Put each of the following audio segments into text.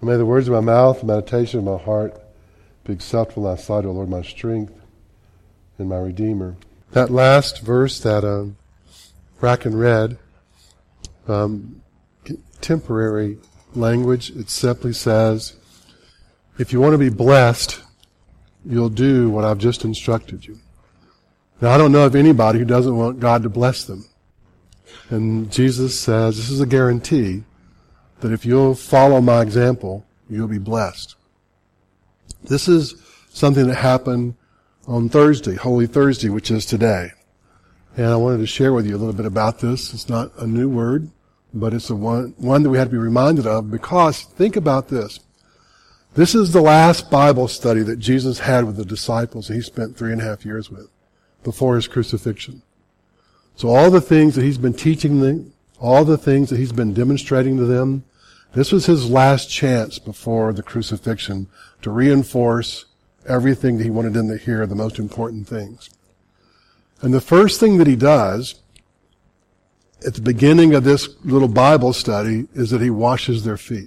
And may the words of my mouth, the meditation of my heart be acceptable in thy sight, O Lord, my strength and my Redeemer. That last verse that Bracken read, temporary language, it simply says, if you want to be blessed, you'll do what I've just instructed you. Now, I don't know of anybody who doesn't want God to bless them. And Jesus says, this is a guarantee, that if you'll follow my example, you'll be blessed. This is something that happened on Thursday, Holy Thursday, which is today. And I wanted to share with you a little bit about this. It's not a new word, but it's one that we have to be reminded of, because think about this. This is the last Bible study that Jesus had with the disciples that he spent 3.5 years with before his crucifixion. So all the things that he's been teaching them, all the things that he's been demonstrating to them, this was his last chance before the crucifixion to reinforce everything that he wanted them to hear, the most important things. And the first thing that he does at the beginning of this little Bible study is that he washes their feet.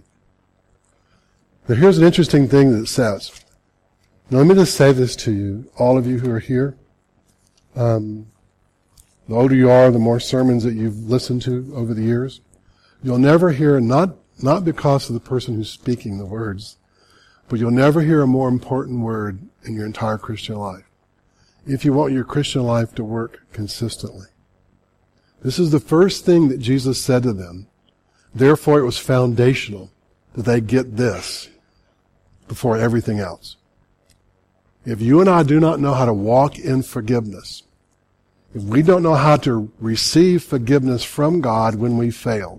Now here's an interesting thing that it says. Now let me just say this to you, all of you who are here. The older you are, the more sermons that you've listened to over the years. You'll never hear, not because of the person who's speaking the words, but you'll never hear a more important word in your entire Christian life. If you want your Christian life to work consistently. This is the first thing that Jesus said to them. Therefore, it was foundational that they get this before everything else. If you and I do not know how to walk in forgiveness, if we don't know how to receive forgiveness from God when we failed,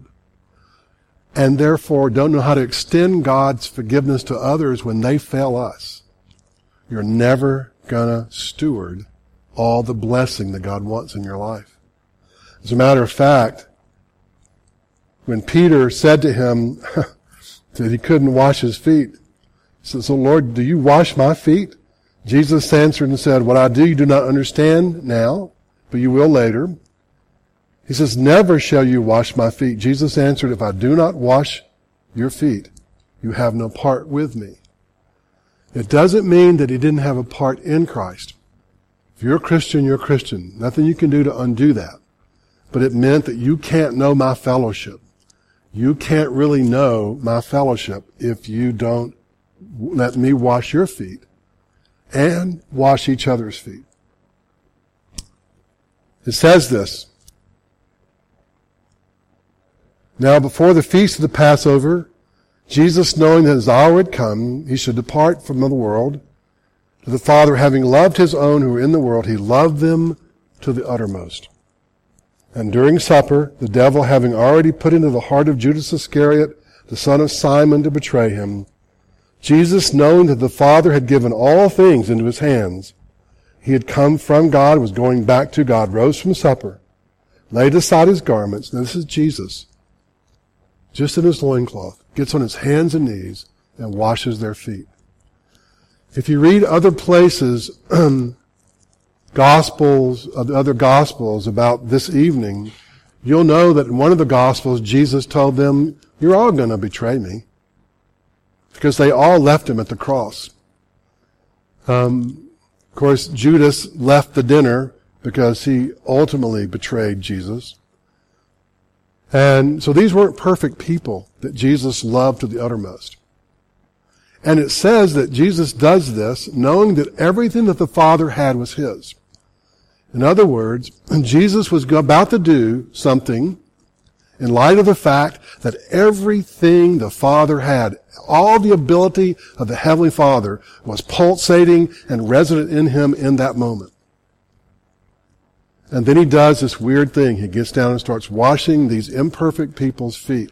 and therefore don't know how to extend God's forgiveness to others when they fail us, you're never gonna steward all the blessing that God wants in your life. As a matter of fact, when Peter said to him that he couldn't wash his feet, he said, so Lord, do you wash my feet? Jesus answered and said, what I do you do not understand now, but you will later. He says, never shall you wash my feet. Jesus answered, if I do not wash your feet, you have no part with me. It doesn't mean that he didn't have a part in Christ. If you're a Christian, you're a Christian. Nothing you can do to undo that. But it meant that you can't know my fellowship. You can't really know my fellowship if you don't let me wash your feet and wash each other's feet. It says this. Now before the feast of the Passover, Jesus, knowing that his hour had come, he should depart from the world, to the Father, having loved his own who were in the world, he loved them to the uttermost. And during supper, the devil, having already put into the heart of Judas Iscariot, the son of Simon, to betray him, Jesus, knowing that the Father had given all things into his hands, he had come from God, was going back to God, rose from supper, laid aside his garments. Now this is Jesus, just in his loincloth, gets on his hands and knees and washes their feet. If you read other places, Gospels, of the other Gospels about this evening, you'll know that in one of the Gospels, Jesus told them, you're all going to betray me. Because they all left him at the cross. Of course, Judas left the dinner because he ultimately betrayed Jesus. And so these weren't perfect people that Jesus loved to the uttermost. And it says that Jesus does this knowing that everything that the Father had was his. In other words, Jesus was about to do something in light of the fact that everything the Father had, all the ability of the Heavenly Father, was pulsating and resident in him in that moment. And then he does this weird thing. He gets down and starts washing these imperfect people's feet.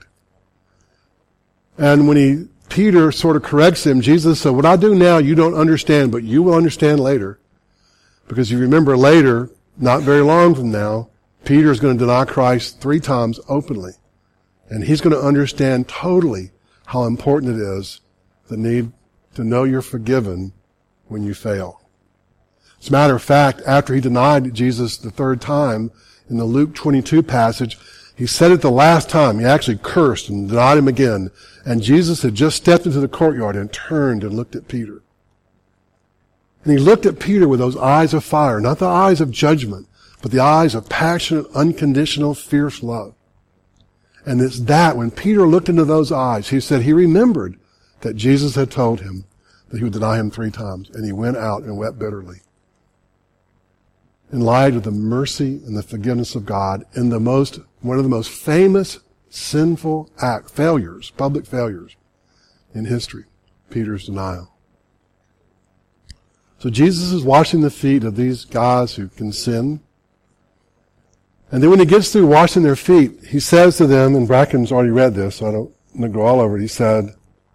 And when Peter sort of corrects him, Jesus said, what I do now you don't understand, but you will understand later. Because you remember later, not very long from now, Peter is going to deny Christ 3 times openly. And he's going to understand totally how important it is, the need to know you're forgiven when you fail. As a matter of fact, after he denied Jesus the 3rd time, in the Luke 22 passage, He said it the last time. He actually cursed and denied him again. And Jesus had just stepped into the courtyard and turned and looked at Peter. And he looked at Peter with those eyes of fire, not the eyes of judgment, but the eyes of passionate, unconditional, fierce love. And it's that, when Peter looked into those eyes, he said he remembered that Jesus had told him that he would deny him 3 times. And he went out and wept bitterly. In light of the mercy and the forgiveness of God, in one of the most famous sinful public failures in history, Peter's denial. So Jesus is washing the feet of these guys who can sin. And then when he gets through washing their feet, he says to them, and Bracken's already read this, so I don't want to go all over it. He said,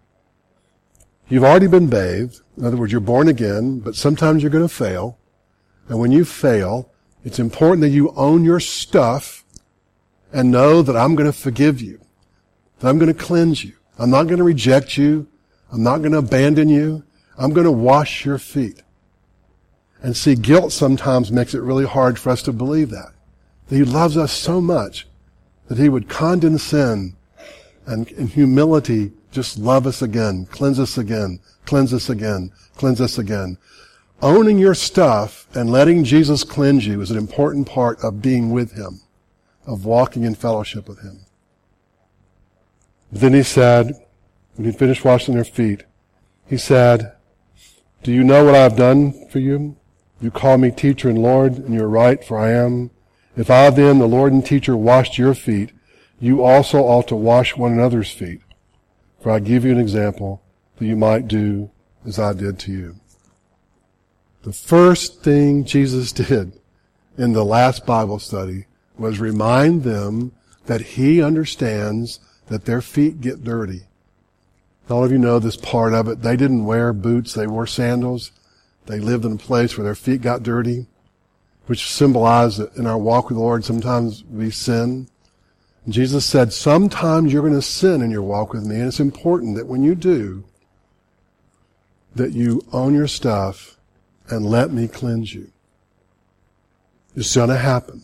you've already been bathed. In other words, you're born again, but sometimes you're going to fail. And when you fail, it's important that you own your stuff and know that I'm going to forgive you, that I'm going to cleanse you. I'm not going to reject you. I'm not going to abandon you. I'm going to wash your feet. And see, guilt sometimes makes it really hard for us to believe that he loves us so much that he would condescend and in humility just love us again, cleanse us again, cleanse us again, cleanse us again. Owning your stuff and letting Jesus cleanse you is an important part of being with him, of walking in fellowship with him. Then he said, when he finished washing their feet, he said, do you know what I have done for you? You call me teacher and Lord, and you're right, for I am. If I then, the Lord and teacher, washed your feet, you also ought to wash one another's feet. For I give you an example that you might do as I did to you. The first thing Jesus did in the last Bible study was remind them that he understands that their feet get dirty. All of you know this part of it. They didn't wear boots, they wore sandals. They lived in a place where their feet got dirty, which symbolized that in our walk with the Lord, sometimes we sin. And Jesus said, sometimes you're going to sin in your walk with me, and it's important that when you do, that you own your stuff and let me cleanse you. It's going to happen.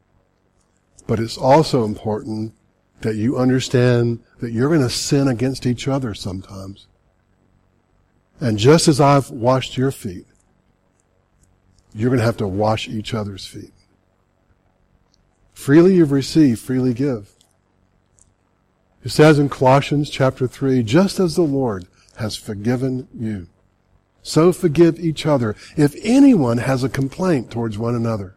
But it's also important that you understand that you're going to sin against each other sometimes. And just as I've washed your feet, you're going to have to wash each other's feet. Freely you've received, freely give. It says in Colossians chapter 3, just as the Lord has forgiven you, so forgive each other if anyone has a complaint towards one another.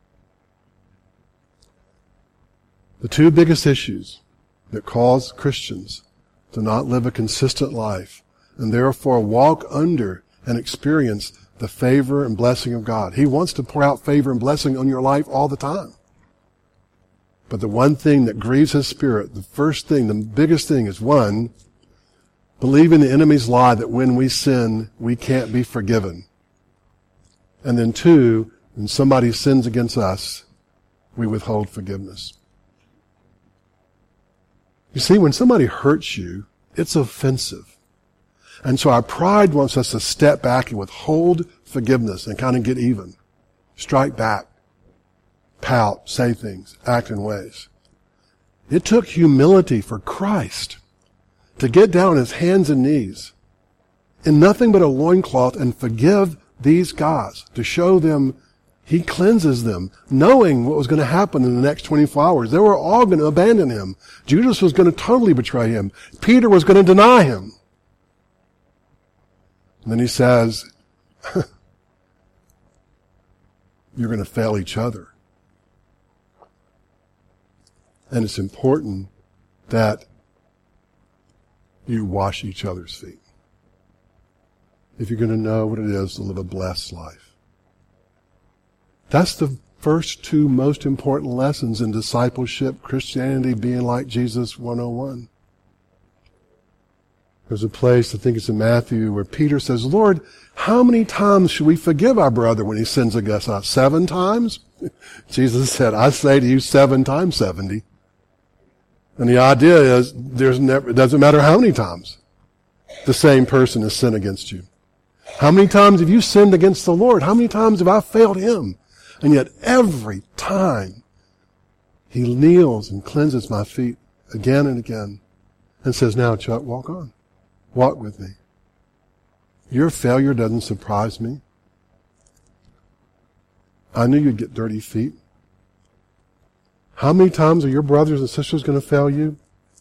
The 2 biggest issues that cause Christians to not live a consistent life and therefore walk under and experience the favor and blessing of God. He wants to pour out favor and blessing on your life all the time. But the one thing that grieves his spirit, the first thing, the biggest thing is, 1, believing the enemy's lie that when we sin, we can't be forgiven. And then 2, when somebody sins against us, we withhold forgiveness. You see, when somebody hurts you, it's offensive. And so our pride wants us to step back and withhold forgiveness and kind of get even. Strike back. Pout. Say things. Act in ways. It took humility for Christ to get down on his hands and knees in nothing but a loincloth and forgive these guys, to show them he cleanses them, knowing what was going to happen in the next 24 hours. They were all going to abandon him. Judas was going to totally betray him. Peter was going to deny him. And then he says, you're going to fail each other. And it's important that you wash each other's feet if you're going to know what it is to live a blessed life. That's the first 2 most important lessons in discipleship, Christianity, being like Jesus 101. There's a place, I think it's in Matthew, where Peter says, Lord, how many times should we forgive our brother when he sins against us? 7 times? Jesus said, I say to you 7 times 70. And the idea is, it doesn't matter how many times the same person has sinned against you. How many times have you sinned against the Lord? How many times have I failed him? And yet every time He kneels and cleanses my feet again and again and says, now, Chuck, walk on. Walk with me. Your failure doesn't surprise me. I knew you'd get dirty feet. How many times are your brothers and sisters going to fail you?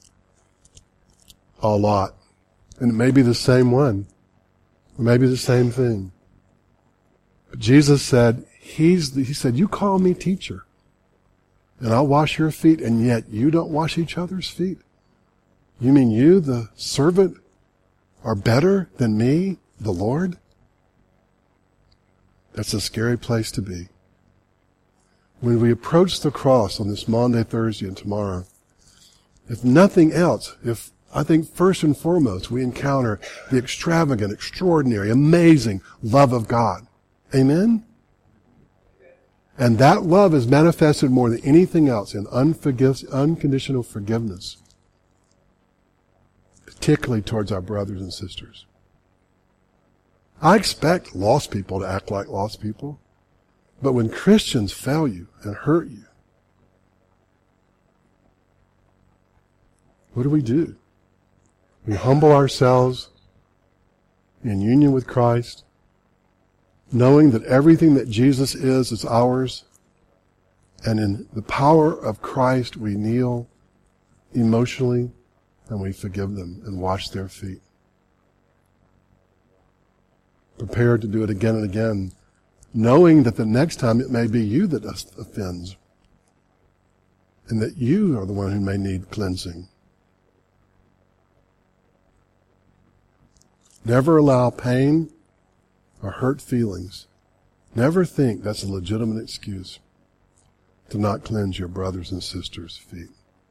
A lot. And it may be the same one. Or maybe the same thing. But Jesus said, He said, you call me teacher, and I'll wash your feet, and yet you don't wash each other's feet. You mean you, the servant, are better than me, the Lord? That's a scary place to be. When we approach the cross on this Maundy, Thursday, and tomorrow, if nothing else, if I think first and foremost we encounter the extravagant, extraordinary, amazing love of God. Amen? And that love is manifested more than anything else in unconditional forgiveness, particularly towards our brothers and sisters. I expect lost people to act like lost people. But when Christians fail you and hurt you, what do? We humble ourselves in union with Christ, knowing that everything that Jesus is ours, and in the power of Christ we kneel emotionally and we forgive them and wash their feet. Prepared to do it again and again, knowing that the next time it may be you that offends, and that you are the one who may need cleansing. Never allow pain or hurt feelings. Never think that's a legitimate excuse to not cleanse your brothers and sisters' feet.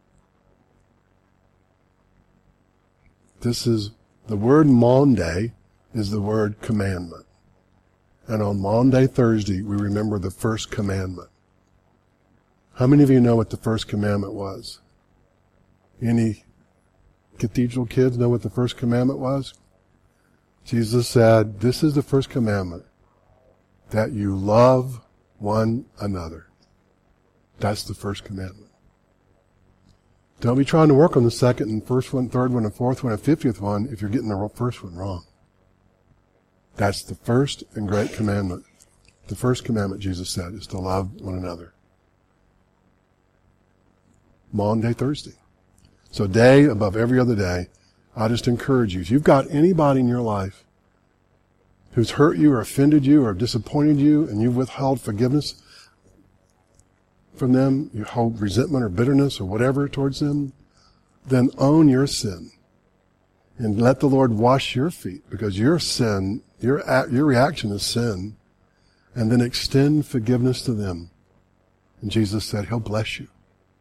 This is, the word Maundy is the word commandment. And on Maundy, Thursday, we remember the first commandment. How many of you know what the first commandment was? Any cathedral kids know what the first commandment was? Jesus said, this is the first commandment, that you love one another. That's the first commandment. Don't be trying to work on the second and first one, third one, and fourth one, and 50th one if you're getting the first one wrong. That's the first and great commandment. The first commandment, Jesus said, is to love one another. Maundy, Thursday. So day above every other day, I just encourage you, if you've got anybody in your life who's hurt you or offended you or disappointed you and you've withheld forgiveness from them, you hold resentment or bitterness or whatever towards them, then own your sin and let the Lord wash your feet, because your sin, your reaction is sin, and then extend forgiveness to them. And Jesus said, He'll bless you.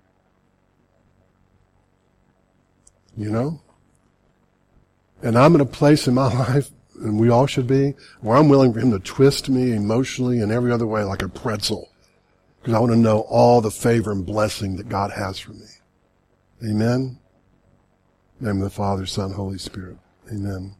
You know? And I'm in a place in my life, and we all should be, where I'm willing for Him to twist me emotionally and every other way like a pretzel, because I want to know all the favor and blessing that God has for me. Amen? In the name of the Father, Son, Holy Spirit. Amen.